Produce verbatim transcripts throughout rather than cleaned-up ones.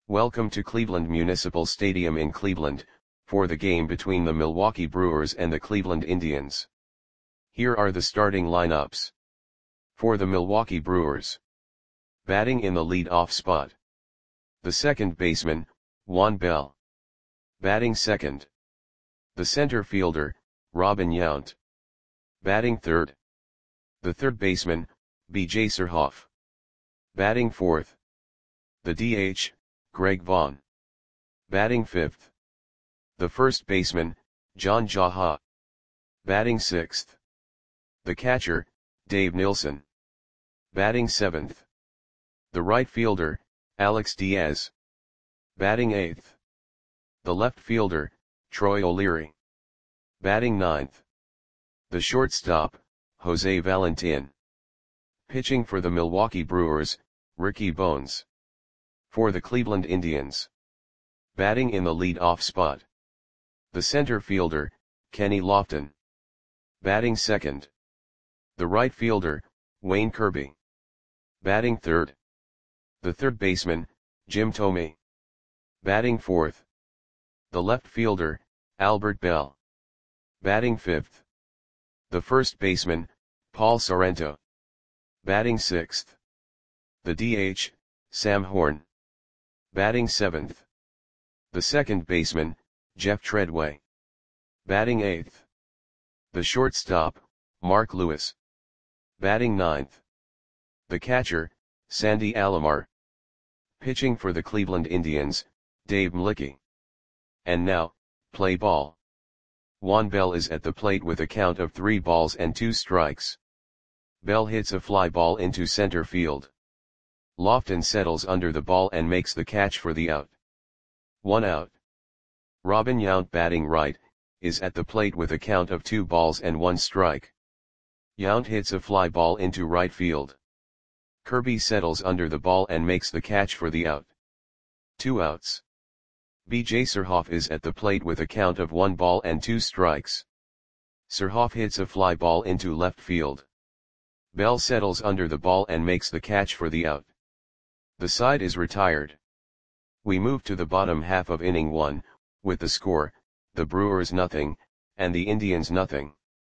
Welcome to Cleveland Municipal Stadium in Cleveland, for the game between the Milwaukee Brewers and the Cleveland Indians. Here are the starting lineups. For the Milwaukee Brewers. Batting in the lead-off spot. The second baseman, Juan Bell. Batting second. The center fielder, Robin Yount. Batting third. The third baseman, B J Surhoff. Batting fourth. The D H, Greg Vaughn. Batting fifth. The first baseman, John Jaha. Batting sixth. The catcher, Dave Nilsson. Batting seventh. The right fielder, Alex Diaz. Batting eighth. The left fielder, Troy O'Leary. Batting ninth. The shortstop, Jose Valentin. Pitching for the Milwaukee Brewers, Ricky Bones. For the Cleveland Indians. Batting in the lead-off spot. The center fielder, Kenny Lofton. Batting second. The right fielder, Wayne Kirby. Batting third. The third baseman, Jim Thome. Batting fourth. The left fielder, Albert Bell. Batting fifth. The first baseman, Paul Sorrento. Batting sixth. The D H, Sam Horn. Batting seventh. The second baseman, Jeff Treadway. Batting eighth. The shortstop, Mark Lewis. Batting ninth. The catcher, Sandy Alomar. Pitching for the Cleveland Indians, Dave Mlicki. And now, play ball. Juan Bell is at the plate with a count of three balls and two strikes. Bell hits a fly ball into center field. Lofton settles under the ball and makes the catch for the out. One out. Robin Yount, batting right, is at the plate with a count of two balls and one strike. Yount hits a fly ball into right field. Kirby settles under the ball and makes the catch for the out. Two outs. B J Surhoff is at the plate with a count of one ball and two strikes. Surhoff hits a fly ball into left field. Bell settles under the ball and makes the catch for the out. The side is retired. We move to the bottom half of inning one, with the score, the Brewers nothing, and the Indians nothing.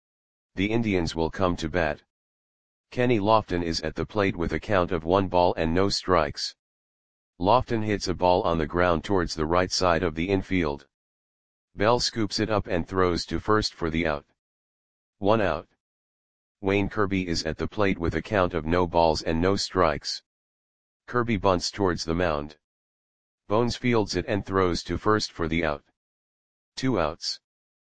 The Indians will come to bat. Kenny Lofton is at the plate with a count of one ball and no strikes. Lofton hits a ball on the ground towards the right side of the infield. Bell scoops it up and throws to first for the out. One out. Wayne Kirby is at the plate with a count of no balls and no strikes. Kirby bunts towards the mound. Bones fields it and throws to first for the out. Two outs.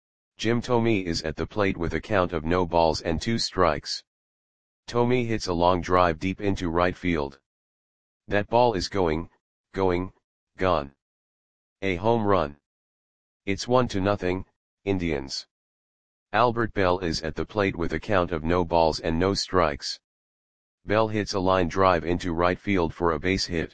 Jim Thome is at the plate with a count of no balls and two strikes. Thome hits a long drive deep into right field. That ball is going, going, gone. A home run. It's one to nothing, Indians. Albert Bell is at the plate with a count of no balls and no strikes. Bell hits a line drive into right field for a base hit.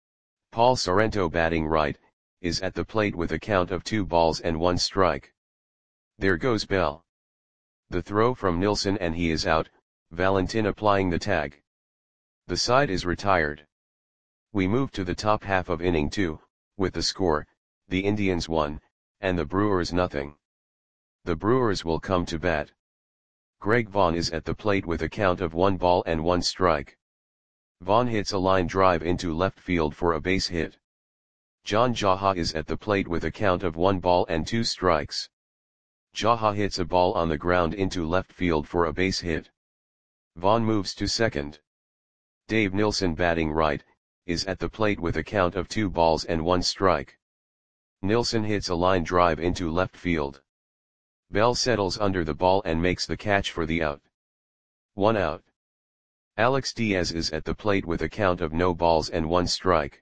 Paul Sorrento, batting right, is at the plate with a count of two balls and one strike. There goes Bell. The throw from Nilsson and he is out, Valentin applying the tag. The side is retired. We move to the top half of inning two, with the score, the Indians one, and the Brewers nothing. The Brewers will come to bat. Greg Vaughn is at the plate with a count of one ball and one strike. Vaughn hits a line drive into left field for a base hit. John Jaha is at the plate with a count of one ball and two strikes. Jaha hits a ball on the ground into left field for a base hit. Vaughn moves to second. Dave Nilsson, batting right, is at the plate with a count of two balls and one strike. Nilsson hits a line drive into left field. Bell settles under the ball and makes the catch for the out. One out. Alex Diaz is at the plate with a count of no balls and one strike.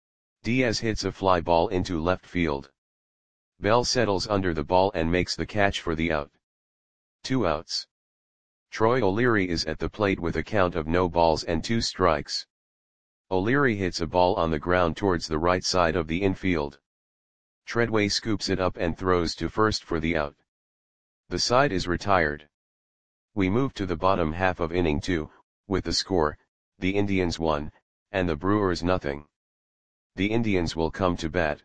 Diaz hits a fly ball into left field. Bell settles under the ball and makes the catch for the out. Two outs. Troy O'Leary is at the plate with a count of no balls and two strikes. O'Leary hits a ball on the ground towards the right side of the infield. Treadway scoops it up and throws to first for the out. The side is retired. We move to the bottom half of inning two, with the score, the Indians one, and the Brewers nothing. The Indians will come to bat.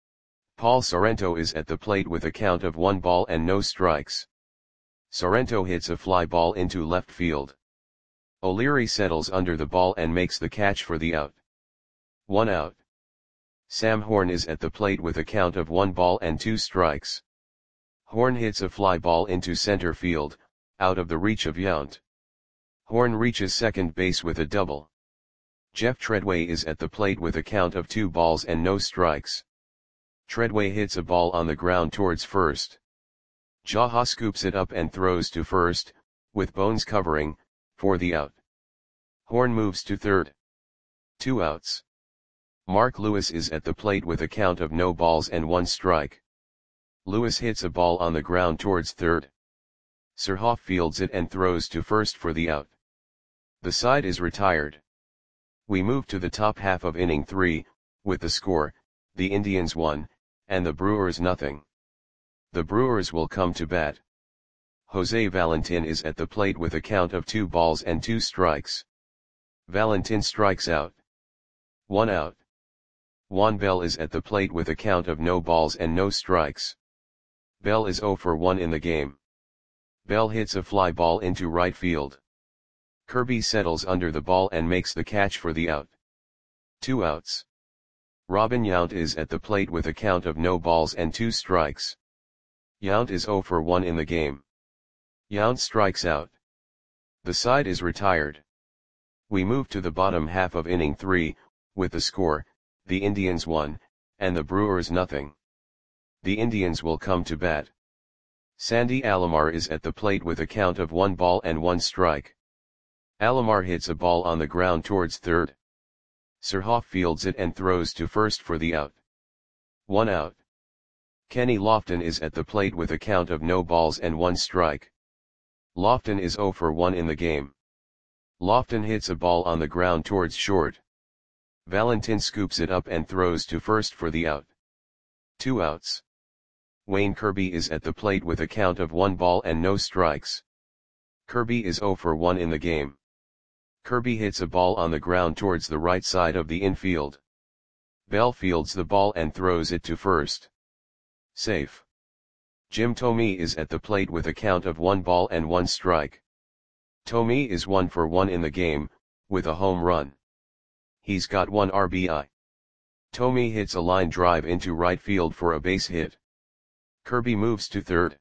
Paul Sorrento is at the plate with a count of one ball and no strikes. Sorrento hits a fly ball into left field. O'Leary settles under the ball and makes the catch for the out. One out. Sam Horn is at the plate with a count of one ball and two strikes. Horn hits a fly ball into center field, out of the reach of Yount. Horn reaches second base with a double. Jeff Treadway is at the plate with a count of two balls and no strikes. Treadway hits a ball on the ground towards first. Jaha scoops it up and throws to first, with Bones covering, for the out. Horn moves to third. Two outs. Mark Lewis is at the plate with a count of no balls and one strike. Lewis hits a ball on the ground towards third. Surhoff fields it and throws to first for the out. The side is retired. We move to the top half of inning three, with the score, the Indians one, and the Brewers nothing. The Brewers will come to bat. Jose Valentin is at the plate with a count of two balls and two strikes. Valentin strikes out. One out. Juan Bell is at the plate with a count of no balls and no strikes. Bell is zero for one in the game. Bell hits a fly ball into right field. Kirby settles under the ball and makes the catch for the out. Two outs. Robin Yount is at the plate with a count of no balls and two strikes. Yount is zero for one in the game. Yount strikes out. The side is retired. We move to the bottom half of inning three, with the score, the Indians one, and the Brewers nothing. The Indians will come to bat. Sandy Alomar is at the plate with a count of one ball and one strike. Alomar hits a ball on the ground towards third. Surhoff fields it and throws to first for the out. One out. Kenny Lofton is at the plate with a count of no balls and one strike. Lofton is zero for one in the game. Lofton hits a ball on the ground towards short. Valentin scoops it up and throws to first for the out. Two outs. Wayne Kirby is at the plate with a count of one ball and no strikes. Kirby is zero for one in the game. Kirby hits a ball on the ground towards the right side of the infield. Bell fields the ball and throws it to first. Safe. Jim Thome is at the plate with a count of one ball and one strike. Thome is one for one in the game, with a home run. He's got one R B I. Thome hits a line drive into right field for a base hit. Kirby moves to third.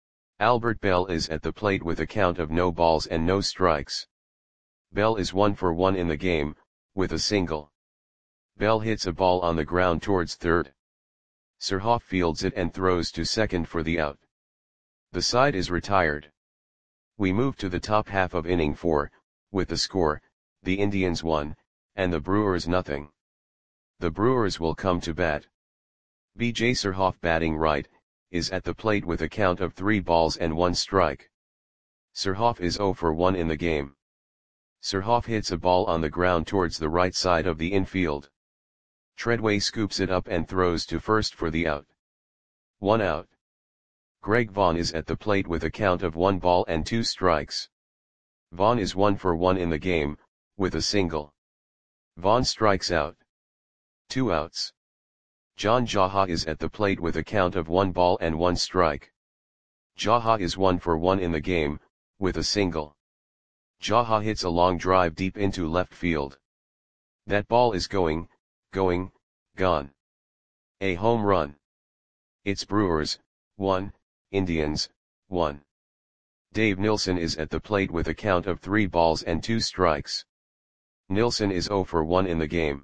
Albert Bell is at the plate with a count of no balls and no strikes. Bell is one for one in the game, with a single. Bell hits a ball on the ground towards third. Surhoff fields it and throws to second for the out. The side is retired. We move to the top half of inning four, with the score, the Indians one, and the Brewers nothing. The Brewers will come to bat. B J Surhoff batting right, is at the plate with a count of three balls and one strike. Surhoff is zero for one in the game. Surhoff hits a ball on the ground towards the right side of the infield. Treadway scoops it up and throws to first for the out. One out. Greg Vaughn is at the plate with a count of one ball and two strikes. Vaughn is one for one in the game, with a single. Vaughn strikes out. Two outs. John Jaha is at the plate with a count of one ball and one strike. Jaha is one for one in the game, with a single. Jaha hits a long drive deep into left field. That ball is going, going, gone. A home run. It's Brewers, one, Indians, one. Dave Nilsson is at the plate with a count of three balls and two strikes. Nilsson is zero for one in the game.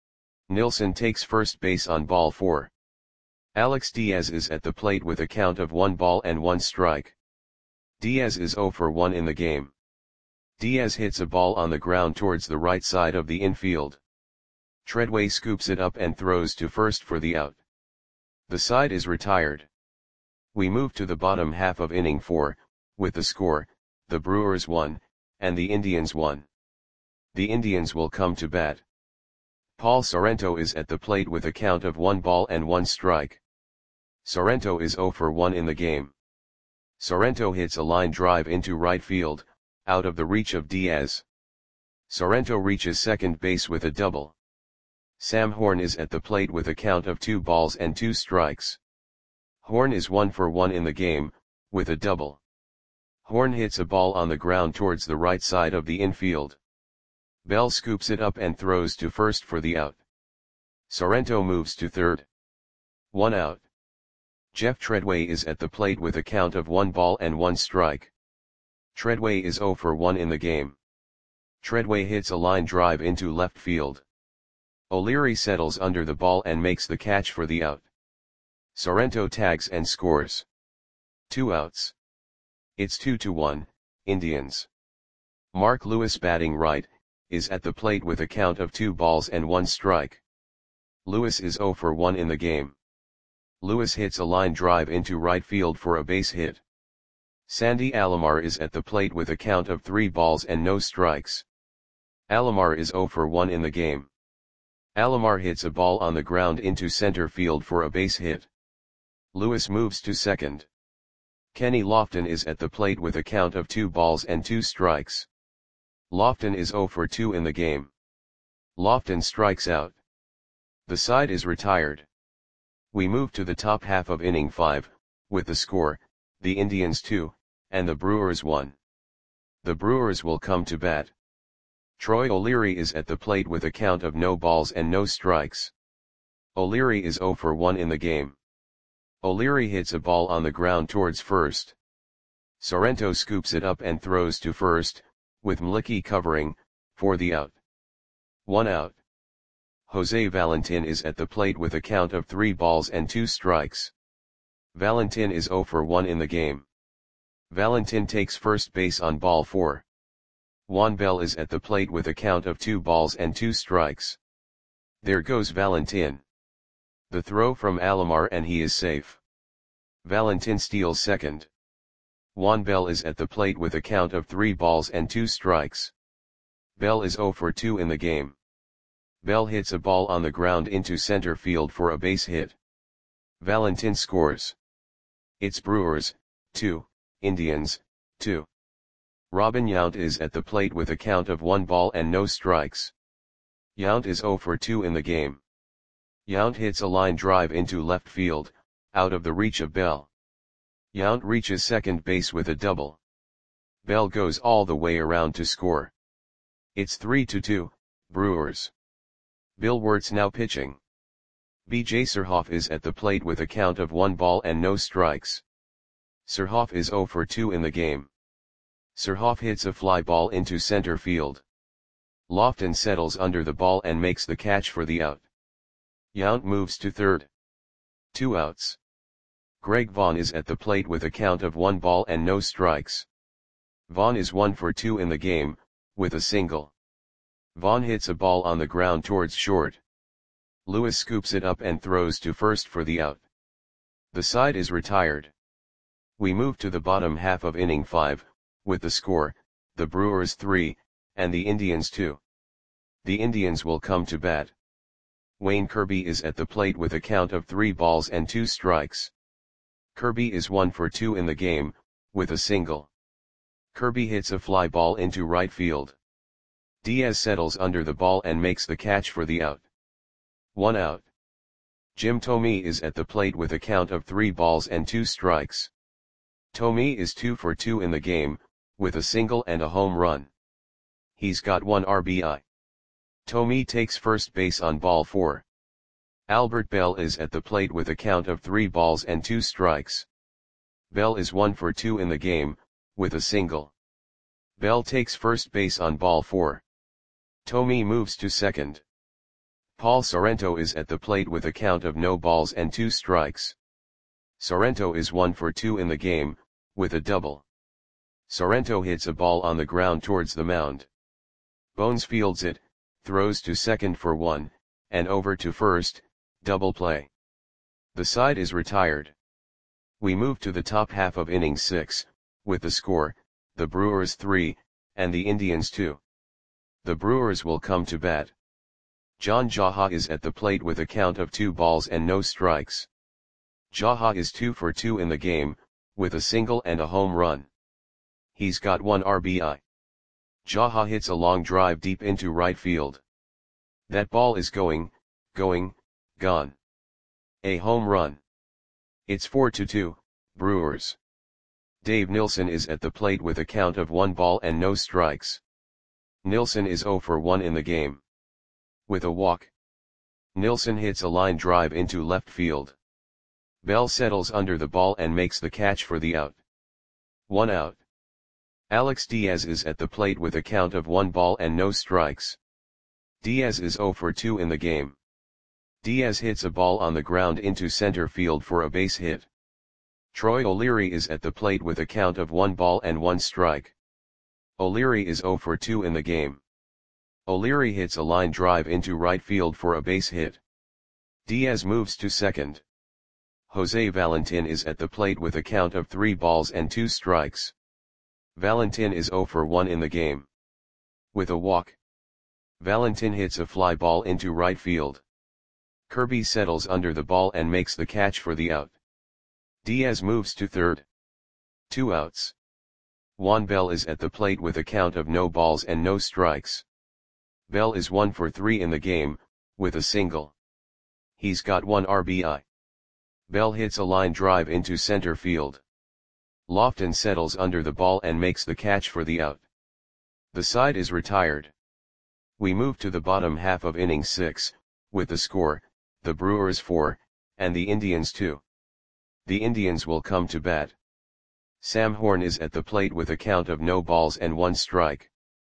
Nilsson takes first base on ball four. Alex Diaz is at the plate with a count of one ball and one strike. Diaz is zero for one in the game. Diaz hits a ball on the ground towards the right side of the infield. Treadway scoops it up and throws to first for the out. The side is retired. We move to the bottom half of inning four, with the score, the Brewers one, and the Indians one. The Indians will come to bat. Paul Sorrento is at the plate with a count of one ball and one strike. Sorrento is zero for one in the game. Sorrento hits a line drive into right field, out of the reach of Diaz. Sorrento reaches second base with a double. Sam Horn is at the plate with a count of two balls and two strikes. Horn is one for one in the game, with a double. Horn hits a ball on the ground towards the right side of the infield. Bell scoops it up and throws to first for the out. Sorrento moves to third. One out. Jeff Treadway is at the plate with a count of one ball and one strike. Treadway is zero for one in the game. Treadway hits a line drive into left field. O'Leary settles under the ball and makes the catch for the out. Sorrento tags and scores. Two outs. It's two to one, Indians. Mark Lewis, batting right, is at the plate with a count of two balls and one strike. Lewis is zero for one in the game. Lewis hits a line drive into right field for a base hit. Sandy Alomar is at the plate with a count of three balls and no strikes. Alomar is zero for one in the game. Alomar hits a ball on the ground into center field for a base hit. Lewis moves to second. Kenny Lofton is at the plate with a count of two balls and two strikes. Lofton is zero for two in the game. Lofton strikes out. The side is retired. We move to the top half of inning five, with the score, the Indians two, and the Brewers one. The Brewers will come to bat. Troy O'Leary is at the plate with a count of no balls and no strikes. O'Leary is zero for one in the game. O'Leary hits a ball on the ground towards first. Sorrento scoops it up and throws to first, with Mlicki covering, for the out. One out. Jose Valentin is at the plate with a count of three balls and two strikes. Valentin is zero for one in the game. Valentin takes first base on ball four. Juan Bell is at the plate with a count of two balls and two strikes. There goes Valentin. The throw from Alomar and he is safe. Valentin steals second. Juan Bell is at the plate with a count of three balls and two strikes. Bell is zero for two in the game. Bell hits a ball on the ground into center field for a base hit. Valentin scores. It's Brewers, two, Indians, two. Robin Yount is at the plate with a count of one ball and no strikes. Yount is zero for two in the game. Yount hits a line drive into left field, out of the reach of Bell. Yount reaches second base with a double. Bell goes all the way around to score. It's three to two, Brewers. Bill Wirtz now pitching. B J Surhoff is at the plate with a count of one ball and no strikes. Surhoff is zero for two in the game. Surhoff hits a fly ball into center field. Lofton settles under the ball and makes the catch for the out. Yount moves to third. Two outs. Greg Vaughn is at the plate with a count of one ball and no strikes. Vaughn is one for two in the game, with a single. Vaughn hits a ball on the ground towards short. Lewis scoops it up and throws to first for the out. The side is retired. We move to the bottom half of inning five, with the score, the Brewers three, and the Indians two. The Indians will come to bat. Wayne Kirby is at the plate with a count of three balls and two strikes. Kirby is one for two in the game, with a single. Kirby hits a fly ball into right field. Diaz settles under the ball and makes the catch for the out. One out. Jim Thome is at the plate with a count of three balls and two strikes. Thome is two for two in the game, with a single and a home run. He's got one R B I. Thome takes first base on ball four. Albert Bell is at the plate with a count of three balls and two strikes. Bell is one for two in the game, with a single. Bell takes first base on ball four. Thome moves to second. Paul Sorrento is at the plate with a count of no balls and two strikes. Sorrento is one for two in the game, with a double. Sorrento hits a ball on the ground towards the mound. Bones fields it, throws to second for one, and over to first, double play. The side is retired. We move to the top half of inning six, with the score, the Brewers three, and the Indians two. The Brewers will come to bat. John Jaha is at the plate with a count of two balls and no strikes. Jaha is two for two in the game, with a single and a home run. He's got one R B I. Jaha hits a long drive deep into right field. That ball is going, going, gone. A home run. It's four to two, Brewers. Dave Nilsson is at the plate with a count of one ball and no strikes. Nilsson is zero for one in the game. With a walk, Nilsson hits a line drive into left field. Bell settles under the ball and makes the catch for the out. One out. Alex Diaz is at the plate with a count of one ball and no strikes. Diaz is zero for two in the game. Diaz hits a ball on the ground into center field for a base hit. Troy O'Leary is at the plate with a count of one ball and one strike. O'Leary is zero for two in the game. O'Leary hits a line drive into right field for a base hit. Diaz moves to second. Jose Valentin is at the plate with a count of three balls and two strikes. Valentin is zero for one in the game. With a walk, Valentin hits a fly ball into right field. Kirby settles under the ball and makes the catch for the out. Diaz moves to third. Two outs. Juan Bell is at the plate with a count of no balls and no strikes. Bell is one for three in the game, with a single. He's got one R B I. Bell hits a line drive into center field. Lofton settles under the ball and makes the catch for the out. The side is retired. We move to the bottom half of inning six, with the score, the Brewers four, and the Indians two. The Indians will come to bat. Sam Horn is at the plate with a count of no balls and one strike.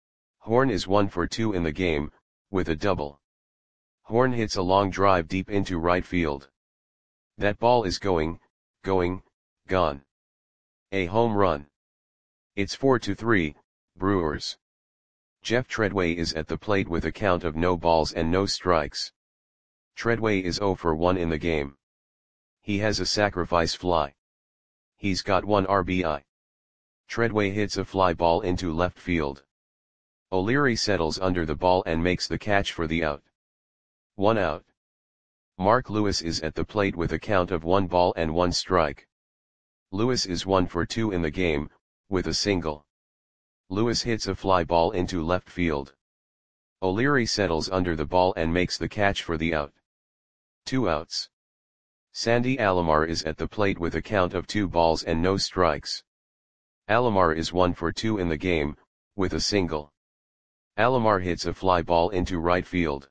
Horn is one for two in the game, with a double. Horn hits a long drive deep into right field. That ball is going, going, gone. A home run. It's four to three, Brewers. Jeff Treadway is at the plate with a count of no balls and no strikes. Treadway is zero for one in the game. He has a sacrifice fly. He's got one R B I. Treadway hits a fly ball into left field. O'Leary settles under the ball and makes the catch for the out. One out. Mark Lewis is at the plate with a count of one ball and one strike. Lewis is one for two in the game, with a single. Lewis hits a fly ball into left field. O'Leary settles under the ball and makes the catch for the out. Two outs. Sandy Alomar is at the plate with a count of two balls and no strikes. Alomar is one for two in the game, with a single. Alomar hits a fly ball into right field.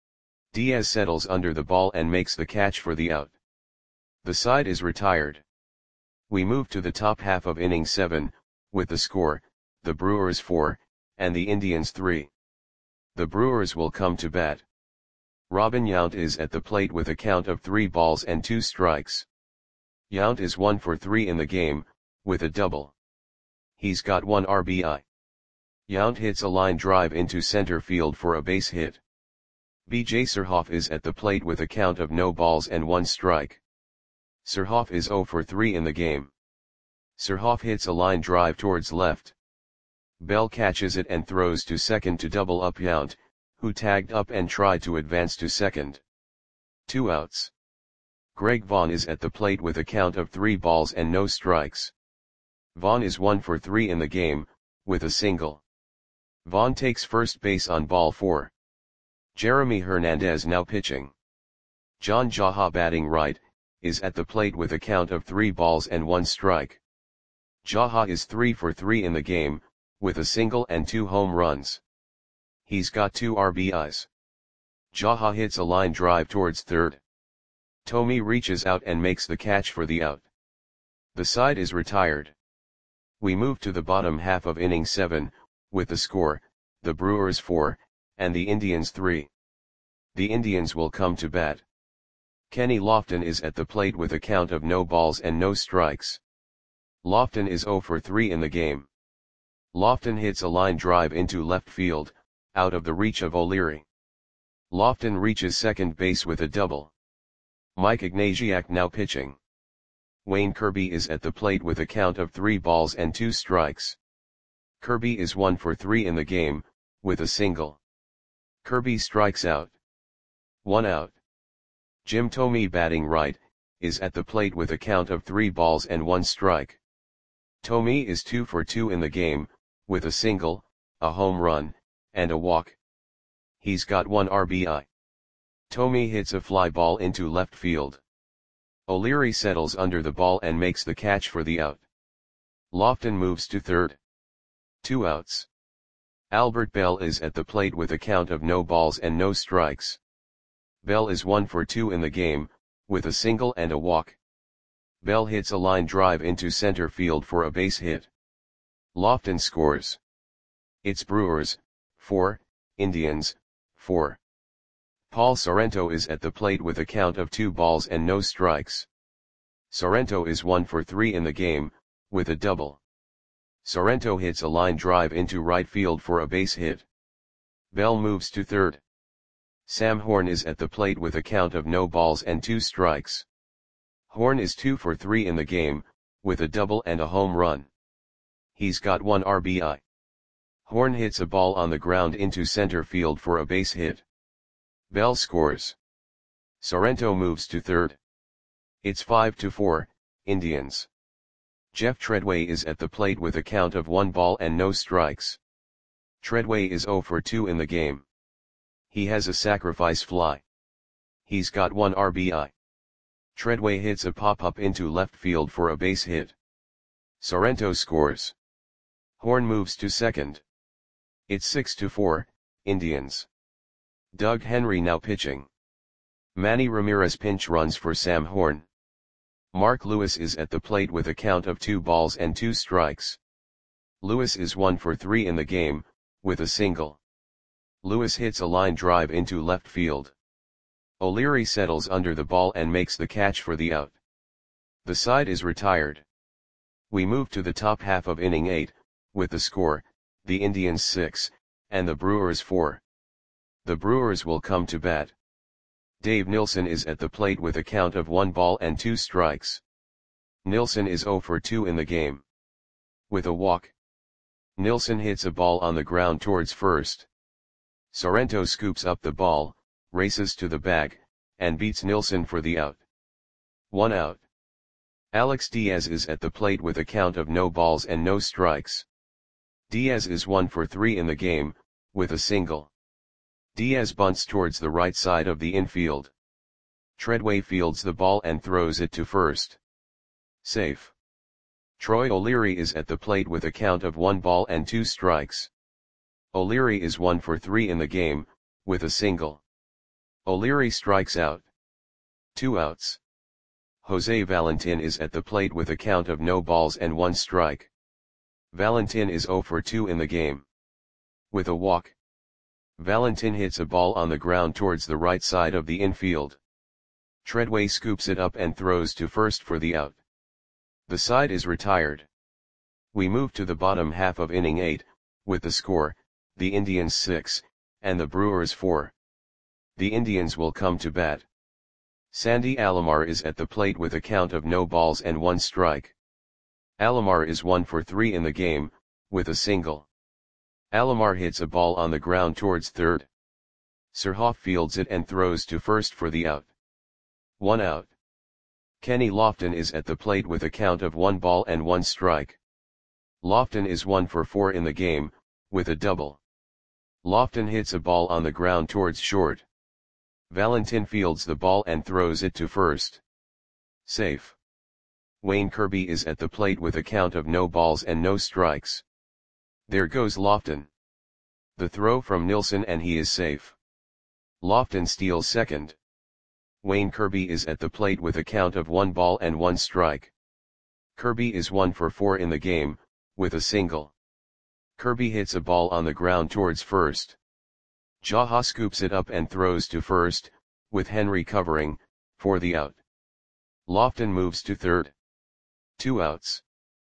Diaz settles under the ball and makes the catch for the out. The side is retired. We move to the top half of inning seven, with the score, the Brewers four, and the Indians three. The Brewers will come to bat. Robin Yount is at the plate with a count of three balls and two strikes. Yount is one for three in the game, with a double. He's got one R B I. Yount hits a line drive into center field for a base hit. B J Surhoff is at the plate with a count of no balls and one strike. Surhoff is zero for three in the game. Surhoff hits a line drive towards left. Bell catches it and throws to second to double up Yount, who tagged up and tried to advance to second. Two outs. Greg Vaughn is at the plate with a count of three balls and no strikes. Vaughn is one for three in the game, with a single. Vaughn takes first base on ball four. Jeremy Hernandez now pitching. John Jaha batting right, is at the plate with a count of three balls and one strike. Jaha is three for three in the game, with a single and two home runs. He's got two R B Is. Jaha hits a line drive towards third. Tomey reaches out and makes the catch for the out. The side is retired. We move to the bottom half of inning seven, with the score, the Brewers four, and the Indians three. The Indians will come to bat. Kenny Lofton is at the plate with a count of no balls and no strikes. Lofton is zero for three in the game. Lofton hits a line drive into left field, out of the reach of O'Leary. Lofton reaches second base with a double. Mike Ignatiak now pitching. Wayne Kirby is at the plate with a count of three balls and two strikes. Kirby is one for three in the game, with a single. Kirby strikes out. One out. Jim Tomey batting right, is at the plate with a count of three balls and one strike. Tomey is two for two in the game, with a single, a home run, and a walk. He's got one R B I. Thome hits a fly ball into left field. O'Leary settles under the ball and makes the catch for the out. Lofton moves to third. Two outs. Albert Bell is at the plate with a count of no balls and no strikes. Bell is one for two in the game, with a single and a walk. Bell hits a line drive into center field for a base hit. Lofton scores. It's Brewers, four, Indians, four. Paul Sorrento is at the plate with a count of two balls and no strikes. Sorrento is one for three in the game, with a double. Sorrento hits a line drive into right field for a base hit. Bell moves to third. Sam Horn is at the plate with a count of no balls and two strikes. Horn is two for three in the game, with a double and a home run. He's got one R B I. Horn hits a ball on the ground into center field for a base hit. Bell scores. Sorrento moves to third. It's five to four, Indians. Jeff Treadway is at the plate with a count of one ball and no strikes. Treadway is zero for two in the game. He has a sacrifice fly. He's got one R B I. Treadway hits a pop-up into left field for a base hit. Sorrento scores. Horn moves to second. It's six to four, Indians. Doug Henry now pitching. Manny Ramirez pinch runs for Sam Horn. Mark Lewis is at the plate with a count of two balls and two strikes. Lewis is one for three in the game, with a single. Lewis hits a line drive into left field. O'Leary settles under the ball and makes the catch for the out. The side is retired. We move to the top half of inning eight, with the score, the Indians six, and the Brewers four. The Brewers will come to bat. Dave Nilsson is at the plate with a count of one ball and two strikes. Nilsson is zero for two in the game. With a walk. Nilsson hits a ball on the ground towards first. Sorrento scoops up the ball, races to the bag, and beats Nilsson for the out. One out. Alex Diaz is at the plate with a count of no balls and no strikes. Diaz is one for three in the game, with a single. Diaz bunts towards the right side of the infield. Treadway fields the ball and throws it to first. Safe. Troy O'Leary is at the plate with a count of one ball and two strikes. O'Leary is one for three in the game, with a single. O'Leary strikes out. Two outs. Jose Valentin is at the plate with a count of no balls and one strike. Valentin is zero for two in the game. With a walk. Valentin hits a ball on the ground towards the right side of the infield. Treadway scoops it up and throws to first for the out. The side is retired. We move to the bottom half of inning eight, with the score, the Indians six, and the Brewers four. The Indians will come to bat. Sandy Alomar is at the plate with a count of no balls and one strike. Alomar is one for three in the game, with a single. Alomar hits a ball on the ground towards third. Surhoff fields it and throws to first for the out. One out. Kenny Lofton is at the plate with a count of one ball and one strike. Lofton is one for four in the game, with a double. Lofton hits a ball on the ground towards short. Valentin fields the ball and throws it to first. Safe. Wayne Kirby is at the plate with a count of no balls and no strikes. There goes Lofton. The throw from Nilsson and he is safe. Lofton steals second. Wayne Kirby is at the plate with a count of one ball and one strike. Kirby is one for four in the game, with a single. Kirby hits a ball on the ground towards first. Jaha scoops it up and throws to first, with Henry covering, for the out. Lofton moves to third. Two outs.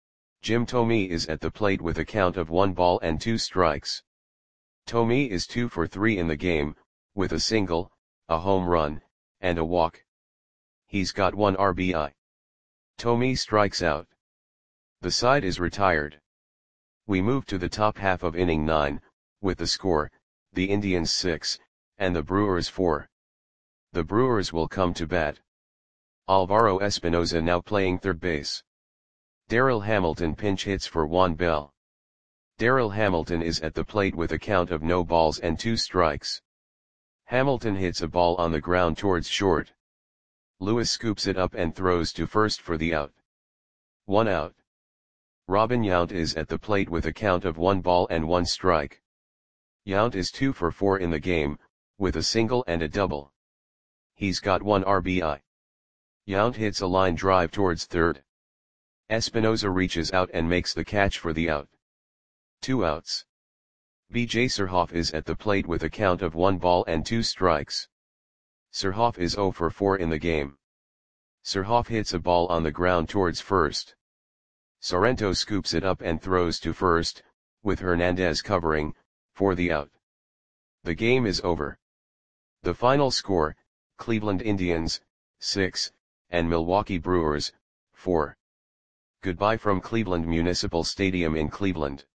Jim Thome is at the plate with a count of one ball and two strikes. Thome is two for three in the game, with a single, a home run, and a walk. He's got one R B I. Thome strikes out. The side is retired. We move to the top half of inning nine, with the score, the Indians six, and the Brewers four. The Brewers will come to bat. Alvaro Espinoza now playing third base. Darryl Hamilton pinch hits for Juan Bell. Darryl Hamilton is at the plate with a count of no balls and two strikes. Hamilton hits a ball on the ground towards short. Lewis scoops it up and throws to first for the out. One out. Robin Yount is at the plate with a count of one ball and one strike. Yount is two for four in the game, with a single and a double. He's got one R B I. Yount hits a line drive towards third. Espinosa reaches out and makes the catch for the out. Two outs. B J Surhoff is at the plate with a count of one ball and two strikes. Surhoff is zero for four in the game. Surhoff hits a ball on the ground towards first. Sorrento scoops it up and throws to first, with Hernandez covering, for the out. The game is over. The final score, Cleveland Indians, six, and Milwaukee Brewers, four. Goodbye from Cleveland Municipal Stadium in Cleveland.